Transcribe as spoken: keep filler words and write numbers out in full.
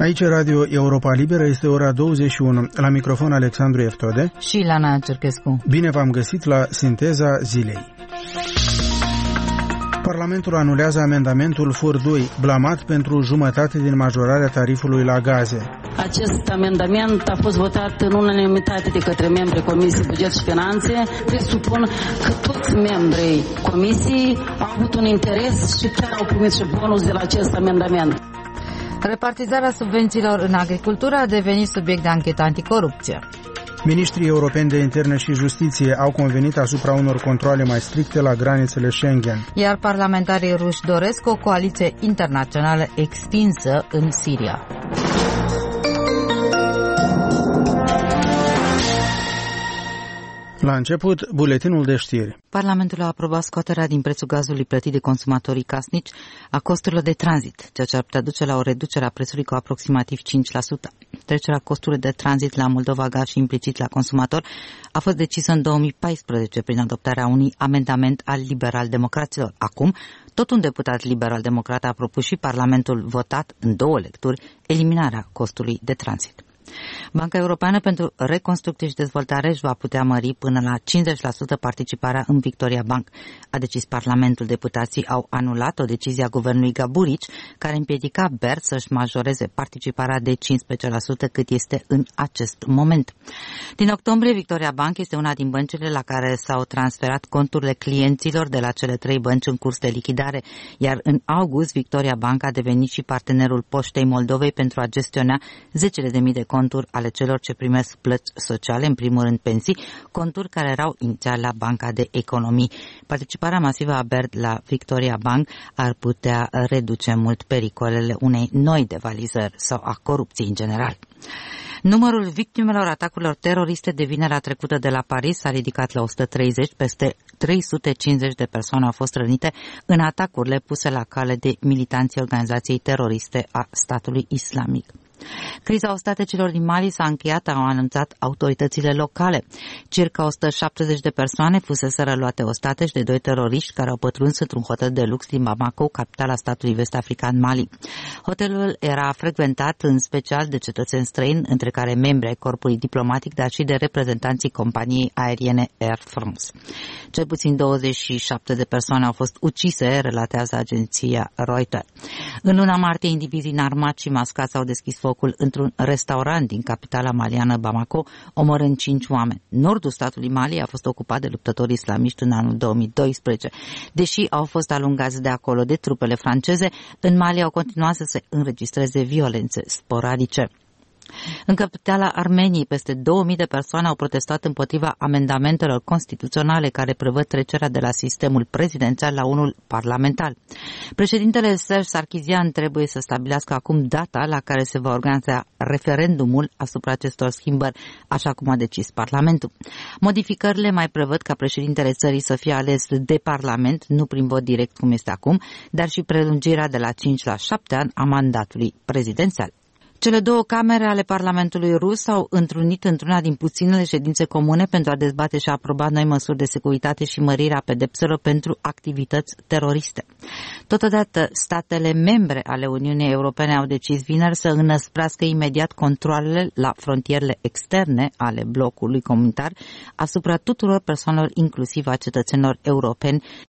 Aici Radio Europa Liberă, este ora douăzeci și unu. La microfon Alexandru Eftode și Lana Cerchescu. Bine v-am găsit la Sinteza Zilei. Parlamentul anulează amendamentul F U R doi, blamat pentru jumătate din majorarea tarifului la gaze. Acest amendament a fost votat în unanimitate de către membrii Comisiei Buget și Finanțe. Presupun că toți membrii Comisiei au avut un interes și chiar au primit și bonus de la acest amendament. Repartizarea subvențiilor în agricultură a devenit subiect de anchetă anticorupție. Ministrii europeni de interne și justiție au convenit asupra unor controale mai stricte la granițele Schengen. Iar parlamentarii ruși doresc o coaliție internațională extinsă în Siria. La început, buletinul de știri. Parlamentul a aprobat scoaterea din prețul gazului plătit de consumatorii casnici a costurilor de tranzit, ceea ce ar putea duce la o reducere a prețului cu aproximativ cinci la sută. Trecerea costurilor de tranzit la Moldova Gaz și implicit la consumator a fost decisă în două mii paisprezece prin adoptarea unui amendament al liberal-democraților. Acum, tot un deputat liberal-democrat a propus și Parlamentul votat în două lecturi eliminarea costului de tranzit. Banca Europeană pentru Reconstrucție și Dezvoltare își va putea mări până la cincizeci la sută participarea în Victoria Bank, a decis Parlamentul. Deputații au anulat o decizie a guvernului Gaburici care împiedica B E R să-și majoreze participarea de cincisprezece la sută cât este în acest moment. Din octombrie, Victoria Bank este una din băncile la care s-au transferat conturile clienților de la cele trei bănci în curs de lichidare, iar în august Victoria Bank a devenit și partenerul Poștei Moldovei pentru a gestiona zecile de mii de conturi ale celor ce primesc plăți sociale, în primul rând pensii, conturi care erau inițial la Banca de Economii. Participarea masivă a B E R la Victoria Bank ar putea reduce mult pericolele unei noi devalizări sau a corupției în general. Numărul victimelor atacurilor teroriste de vinerea trecută de la Paris s-a ridicat la o sută treizeci, peste trei sute cincizeci de persoane au fost rănite în atacurile puse la cale de militanții organizației teroriste a statului islamic. Criza ostatecilor din Mali s-a încheiat, au anunțat autoritățile locale. Circa o sută șaptezeci de persoane fuseseră luate ostateci de doi teroriști care au pătruns într-un hotel de lux din Bamako, capitala statului vest-african Mali. Hotelul era frecventat în special de cetățeni străini, între care membri ai corpului diplomatic, dar și de reprezentanții companiei aeriene Air France. Cel puțin douăzeci și șapte de persoane au fost ucise, relatează agenția Reuters. În luna martie, indivizii înarmați și mascați au deschis focul într-un restaurant din capitala maliană Bamako, omorând cinci oameni. Nordul statului Mali a fost ocupat de luptători islamiști în anul două mii doisprezece. Deși au fost alungați de acolo de trupele franceze, în Mali au continuat să se înregistreze violențe sporadice. În capitala Armeniei, peste două mii de persoane au protestat împotriva amendamentelor constituționale care prevăd trecerea de la sistemul prezidențial la unul parlamentar. Președintele Serge Sarkisian trebuie să stabilească acum data la care se va organiza referendumul asupra acestor schimbări, așa cum a decis Parlamentul. Modificările mai prevăd ca președintele țării să fie ales de Parlament, nu prin vot direct cum este acum, dar și prelungirea de la cinci la șapte ani a mandatului prezidențial. Cele două camere ale Parlamentului rus s-au întrunit într-una din puținele ședințe comune pentru a dezbate și a aproba noi măsuri de securitate și mărirea pedepselor pentru activități teroriste. Totodată, statele membre ale Uniunii Europene au decis vineri să înăsprească imediat controalele la frontierele externe ale blocului comunitar asupra tuturor persoanelor, inclusiv a cetățenilor europeni,